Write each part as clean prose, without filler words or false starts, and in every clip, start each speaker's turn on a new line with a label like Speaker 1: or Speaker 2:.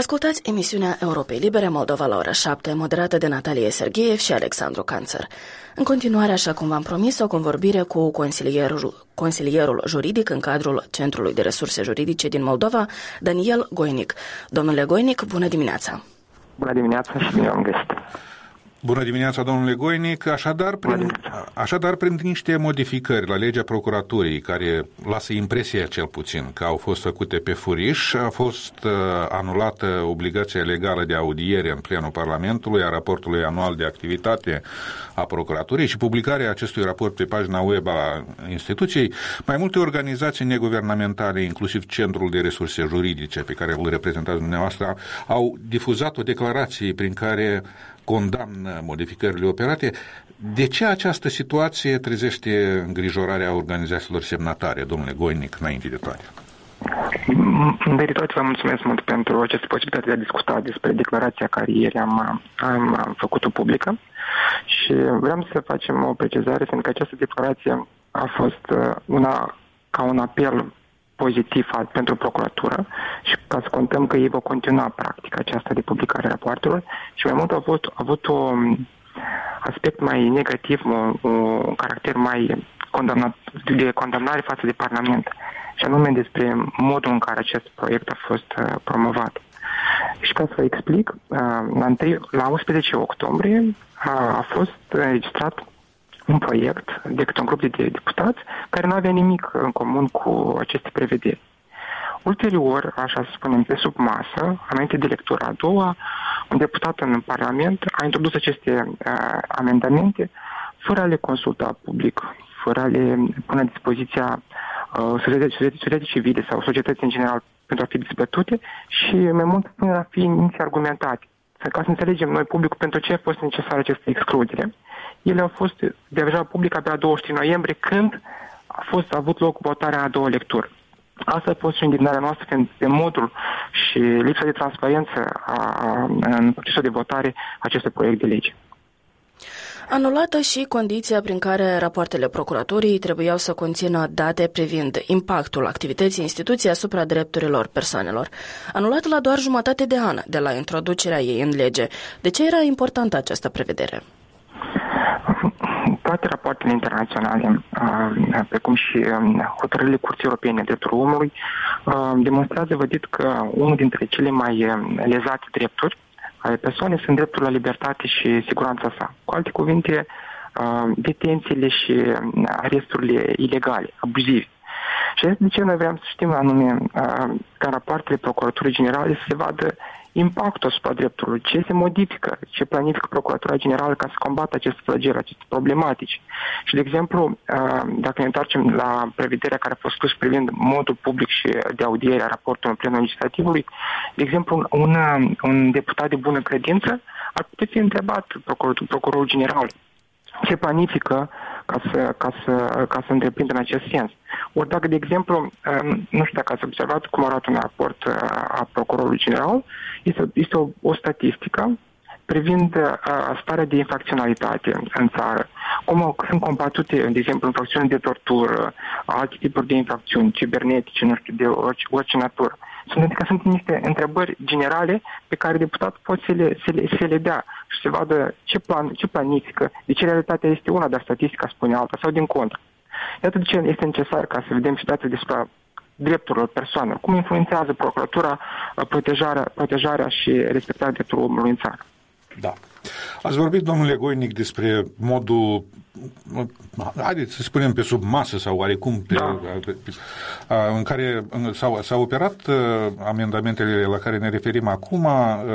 Speaker 1: Ascultați emisiunea Europei Libere Moldova la ora 7, moderată de Natalie Sergeev și Alexandru Canțăr. În continuare, așa cum v-am promis, o convorbire cu consilierul juridic în cadrul Centrului de Resurse Juridice din Moldova, Daniel Goinic. Domnule Goinic, bună dimineața!
Speaker 2: Bună dimineața și bine am găsit!
Speaker 3: Bună dimineața, domnule Goinic. Așadar, prin niște modificări la legea procuraturii, care lasă impresia cel puțin că au fost făcute pe furiș, a fost anulată obligația legală de audiere în plenul Parlamentului a raportului anual de activitate a procuraturii și publicarea acestui raport pe pagina web a instituției. Mai multe organizații neguvernamentale, inclusiv Centrul de Resurse Juridice, pe care îl reprezentați dumneavoastră, au difuzat o declarație prin care condamnă modificările operate. De ce această situație trezește îngrijorarea organizațiilor semnatare, domnule Goinic, înainte de toate?
Speaker 2: De toate vă mulțumesc mult pentru această posibilitate de a discuta despre declarația care ieri am făcut-o publică și vreau să facem o precizare, pentru că această declarație a fost ca un apel pozitiv pentru procuratură și ca să contăm că ei vor continua practica aceasta de publicare a rapoartelor și mai mult a avut un aspect mai negativ, un caracter mai de condamnare față de Parlament și anume despre modul în care acest proiect a fost promovat. Și ca să vă explic, la 11 octombrie a fost înregistrat un proiect de către un grup de deputați care nu avea nimic în comun cu aceste prevederi. Ulterior, așa să spunem, pe sub masă, înainte de lectura a doua, un deputat în Parlament a introdus aceste amendamente fără a le consulta public, fără a le pune la dispoziția societății civile sau societății în general pentru a fi dezbătute și mai mult fără a fi nici argumentate. Ca să înțelegem noi publicul pentru ce a fost necesară această excludere. Ele au fost deja public abia 23 noiembrie, când a avut loc votarea a doua lectură. Asta a fost și indignarea noastră de modul și lipsa de transparență în procesul de votare acestui proiect de lege.
Speaker 1: Anulată și condiția prin care rapoartele procuraturii trebuiau să conțină date privind impactul activității instituției asupra drepturilor persoanelor. Anulată la doar jumătate de an de la introducerea ei în lege. De ce era importantă această prevedere?
Speaker 2: Toate rapoartele internaționale, precum și hotărârile Curții Europene de Drepturile Omului, demonstrează, vădit, că unul dintre cele mai lezate drepturi ale persoanei sunt dreptul la libertate și siguranța sa. Cu alte cuvinte, detențiile și aresturile ilegale, abuzive. Și de ce noi vrem să știm anume ca rapoartele Procuraturii Generale să se vadă impactul asupra drepturilor, ce se modifică, ce planifică Procuratura Generală ca să combată aceste flagele, aceste problematici. Și, de exemplu, dacă ne întoarcem la prevederea care a fost scrisă privind modul public și de audiere a raportului în plenul legislativului, de exemplu, un deputat de bună credință ar putea fi întrebat procurorul general ce planifică ca să întreprindă în acest sens. Ori dacă, de exemplu, nu știu dacă ați observat cum arată un raport a procurorului general, este o statistică privind starea de infracționalitate în țară. Cum sunt combătute, de exemplu, infracțiuni de tortură, alte tipuri de infracțiuni cibernetice, nu știu, de orice natură. Sunt niște întrebări generale pe care deputatul poate să le dea și să vadă ce planifică, de ce realitatea este una, dar statistica spune alta, sau din contră. Iată de ce este necesar ca să vedem și date despre drepturilor persoanelor, cum influențează procuratura protejarea și respectarea drepturilor omului în țară.
Speaker 3: Da. Ați vorbit, domnule Goinic, despre modul, haideți să spunem pe sub masă sau oarecum, în care s-au operat amendamentele la care ne referim acum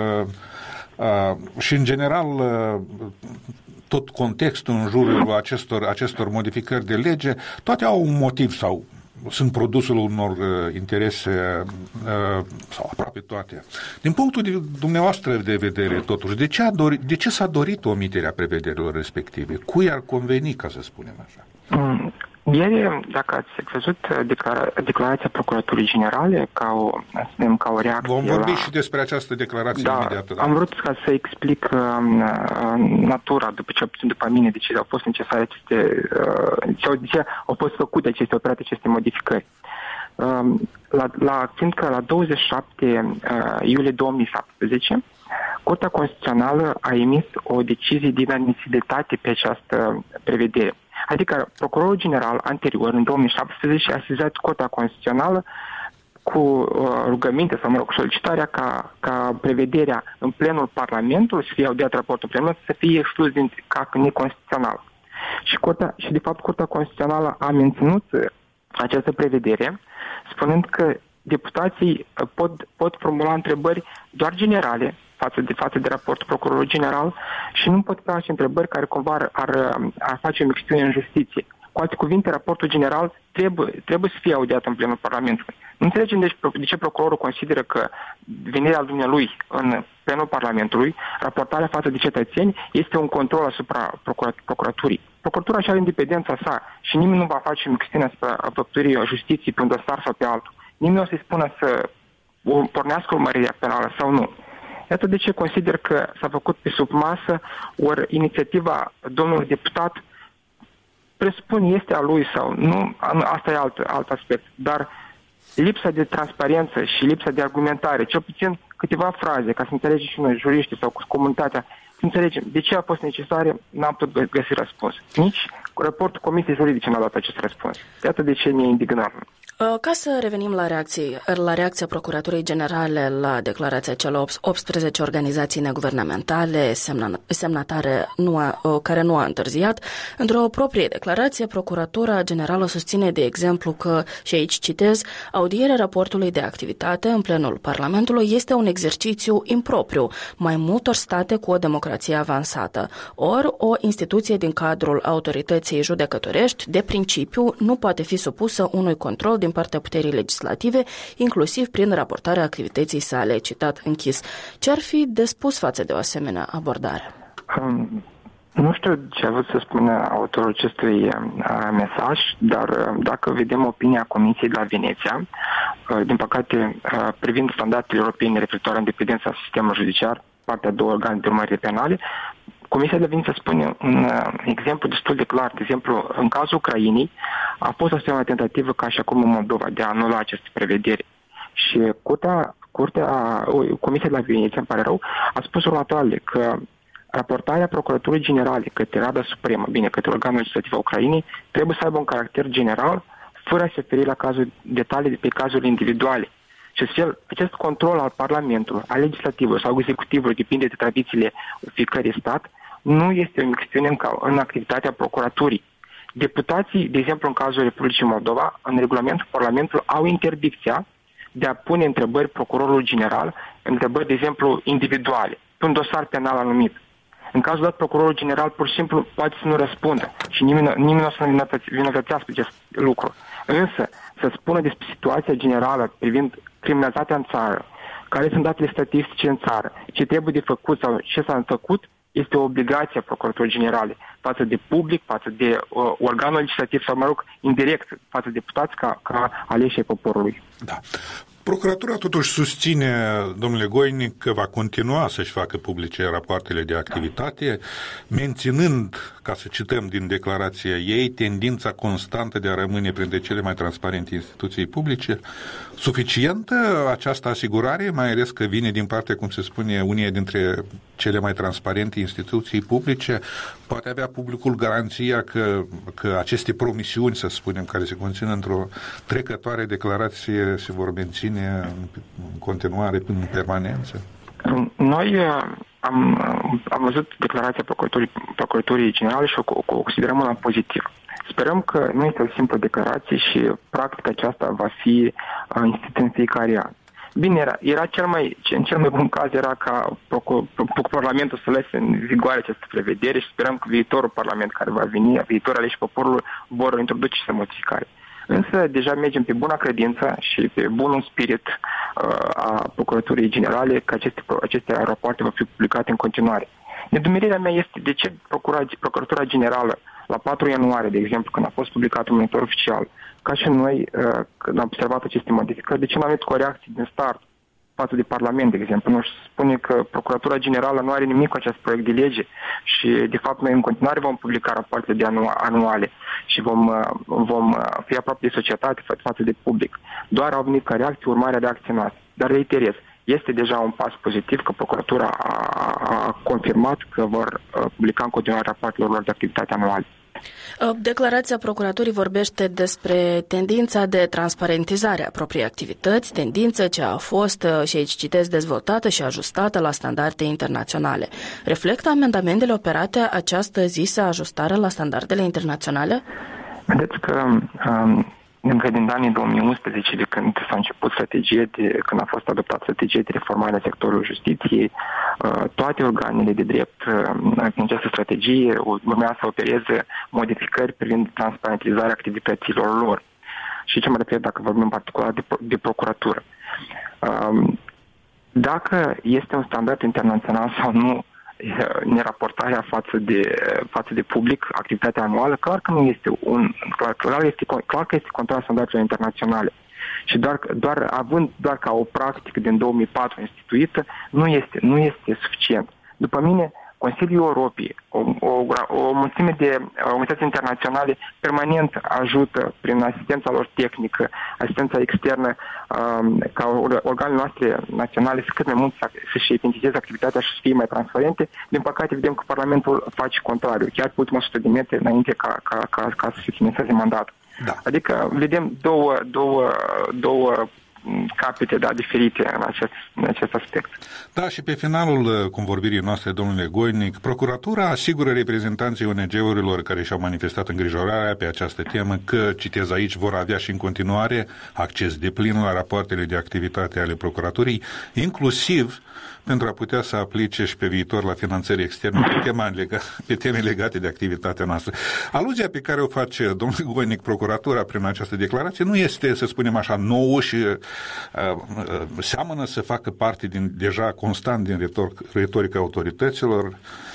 Speaker 3: și, în general, tot contextul în jurul acestor modificări de lege, toate au un motiv sau sunt produsul unor interese sau aproape toate. Din punctul dumneavoastră de vedere, totuși, de ce s-a dorit omiterea prevederilor respective? Cui ar conveni, ca să spunem așa?
Speaker 2: Ieri, dacă ați văzut declarația Procuraturii Generale ca o reacție.
Speaker 3: Vom vorbi și despre această declarație imediată.
Speaker 2: Da. Am vrut ca să explic natura, după mine, de ce au fost necesare de ce au fost făcute operate aceste modificări. fiind că la 27 iulie 2017, Curtea Constituțională a emis o decizie de inadmisibilitate pe această prevedere. Adică Procurorul General anterior, în 2017, a sesizat Curtea Constituțională cu rugăminte sau, solicitarea ca prevederea în plenul Parlamentului, să fie audiat raportul plenului, să fie exclus ca neconstituțional. Și de fapt Curtea Constituțională a menținut această prevedere, spunând că deputații pot formula întrebări doar generale față de raportul Procurorului General și nu pot face întrebări care cumva ar face o mixtiune în justiție. Cu alte cuvinte, raportul general trebuie să fie audiat în plenul Parlamentului. Nu înțelegem de ce procurorul consideră că venirea dumnealui în plenul Parlamentului, raportarea față de cetățeni, este un control asupra procuraturii. Procuratura și are independența sa și nimeni nu va face mixtiune asupra făpturii justiției pe un dosar sau pe altul. Nimeni nu o să-i spună să pornească urmărirea penală sau nu. Iată de ce consider că s-a făcut pe sub masă, ori inițiativa domnului deputat presupun este a lui sau nu, asta e alt aspect, dar lipsa de transparență și lipsa de argumentare, cel puțin câteva fraze, ca să înțelegem și noi, juriștii sau cu comunitatea, să înțelegem de ce a fost necesare, n-am putut găsi răspuns. Nici raportul Comisiei Juridice n-a dat acest răspuns. Iată de ce ne indignăm.
Speaker 1: Ca să revenim la reacția Procuraturii Generale la declarația celor 18 organizații neguvernamentale semnatare care nu a întârziat, într-o proprie declarație, Procuratura Generală susține, de exemplu, că, și aici citez, audierea raportului de activitate în plenul Parlamentului este un exercițiu impropriu mai multor state cu o democrație avansată, ori o instituție din cadrul autorității judecătorești, de principiu, nu poate fi supusă unui control din partea puterii legislative, inclusiv prin raportarea activității sale, citat închis. Ce ar fi de spus față de o asemenea abordare?
Speaker 2: Nu știu ce a vrut să spună autorul acestui mesaj, dar dacă vedem opinia Comisiei de la Veneția, din păcate, privind standardele europene referitoare la independența sistemului judiciar, partea a două organe de urmărire penale, Comisia de la Veneția spune un exemplu destul de clar. De exemplu, în cazul Ucrainei a fost o asemenea tentativă ca și acum în Moldova de a anula aceste prevederi. Și Comisia de la Veneția, îmi pare rău, a spus următoarele, că raportarea Procuraturii Generale către Rada Supremă, către organul legislativ a Ucrainei, trebuie să aibă un caracter general, fără a se referi la detalii de pe cazuri individuale. Și astfel, acest control al Parlamentului, al legislativului sau executivului, depinde de tradițiile fiecărui stat, nu este o mixtiune în activitatea procuraturii. Deputații, de exemplu în cazul Republicii Moldova, în regulamentul Parlamentului au interdicția de a pune întrebări procurorului general, întrebări, de exemplu, individuale, pe un dosar penal anumit. În cazul dat, procurorul general pur și simplu poate să nu răspundă și nimeni nu o să vinovățească acest lucru. Însă, să spună despre situația generală privind criminalitatea în țară, care sunt datele statistice în țară, ce trebuie de făcut sau ce s-a făcut, este o obligație a Procuraturii Generale față de public, față de organul legislativ sau, indirect, față de deputați ca aleșii poporului.
Speaker 3: Da. Procuratura totuși susține, domnule Goinic, că va continua să-și facă publice rapoartele de activitate, menținând, ca să cităm din declarația ei, tendința constantă de a rămâne printre cele mai transparente instituții publice. Suficientă această asigurare, mai ales că vine din partea, cum se spune, uneia dintre cele mai transparente instituții publice? Poate avea publicul garanția că aceste promisiuni, să spunem, care se conțin într-o trecătoare declarație, se vor menține în continuare, în permanență?
Speaker 2: Noi am văzut declarația Procuraturii Generale și o considerăm una pozitiv. Sperăm că nu este o simplă declarație și practica aceasta va fi instituită în fiecare an. Bine, în cel mai bun caz era ca Parlamentul să lase în vigoare această prevedere și sperăm că viitorul Parlament care va veni, viitorul aleși poporului, vor introduce această modificare. Însă deja mergem pe bună credință și pe bunul spirit a Procuraturii Generale că aceste rapoarte vor fi publicate în continuare. Nedumerirea mea este de ce Procuratura Generală la 4 ianuarie, de exemplu, când a fost publicat un monitor oficial, ca și noi, când am observat aceste modificări, de ce n-am venit cu o reacție din start față de Parlament, de exemplu. Nu spune că Procuratura Generală nu are nimic cu acest proiect de lege și, de fapt, noi în continuare vom publica rapoartele de anuale și vom fi aproape de societate față de public. Doar au venit ca reacție, urmarea reacției noastre. Dar reiterez, este deja un pas pozitiv că Procuratura a confirmat că vor publica în continuare rapoartele lor de activitate anuale.
Speaker 1: Declarația Procuraturii vorbește despre tendința de transparentizare a propriei activități, tendință ce a fost, și aici citesc, dezvoltată și ajustată la standarde internaționale. Reflectă amendamentele operate această zisă ajustare la standardele internaționale?
Speaker 2: Vedeți că încă din anii 2011, de când s-a început când a fost adoptată strategia de reformare a sectorului justiției, toate organele de drept în această strategie urmează să opereze modificări privind transparentizarea activităților lor. Și ce mă refer dacă vorbim în particular de procuratură. Dacă este un standard internațional sau nu neraportarea față de public, activitatea anuală, clar că nu este clar că este contra standardelor internaționale. Și doar având ca o practică din 2004 instituită, nu este suficient. După mine, Consiliul Europei, o mulțime de organizații internaționale permanent ajută prin asistența lor tehnică, asistența externă, ca organele noastre naționale cât mai mult să-și eficientizeze activitatea și să fie mai transparente. Din păcate, vedem că Parlamentul face contrariu, chiar pe ultima 100 de metri înainte ca să se finalizeze mandatul. Da. Adică vedem două capete, diferite în acest aspect.
Speaker 3: Da, și pe finalul convorbirii noastre, domnule Goinic, Procuratura asigură reprezentanții ONG-urilor care și-au manifestat îngrijorarea pe această temă că, citez aici, vor avea și în continuare acces deplin la rapoartele de activitate ale Procuraturii, inclusiv pentru a putea să aplice și pe viitor la finanțări externe pe teme legate de activitatea noastră. Aluzia pe care o face domnul Goinic Procuratura prin această declarație nu este, să spunem așa, nouă și seamănă să facă parte deja constant din retorica autorităților,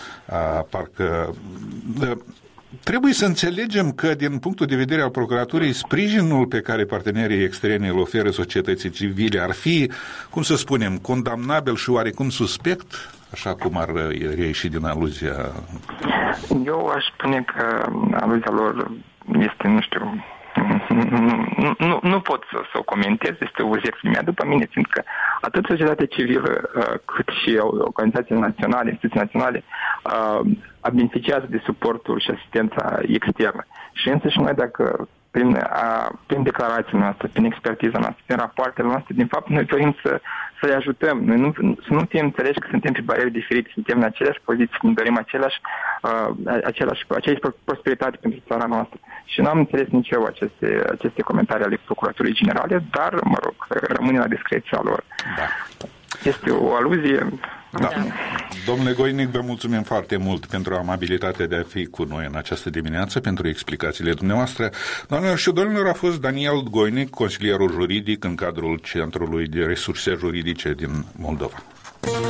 Speaker 3: parcă trebuie să înțelegem că, din punctul de vedere al Procuraturii, sprijinul pe care partenerii externi îl oferă societății civile ar fi, cum să spunem, condamnabil și oarecum suspect, așa cum ar reieși din aluzia.
Speaker 2: Eu aș spune că aluzia lor este, nu știu, nu pot să o comentez, este o obiectul mea. După mine, fiindcă atât societatea civilă cât și organizațiile naționale, instituții naționale beneficiază de suportul și asistența externă. Și însă și noi, dacă prin declarația noastră, prin expertiza noastră, prin rapoartele noastre, din fapt, noi dorim să-i ajutăm. Noi să nu fim înțeleși că suntem pe bariere diferite, suntem în aceleași poziții, ne dorim aceeași prosperitate pentru țara noastră. Și n-am înțeles nici eu aceste comentarii ale Procuraturii Generale, dar, mă rog, rămâne la discreția lor. Da. Este o aluzie.
Speaker 3: Da. Domnule Goinic, vă mulțumim foarte mult pentru amabilitatea de a fi cu noi în această dimineață, pentru explicațiile dumneavoastră. Doamnelor și domnilor, a fost Daniel Goinic, consilierul juridic în cadrul Centrului de Resurse Juridice din Moldova.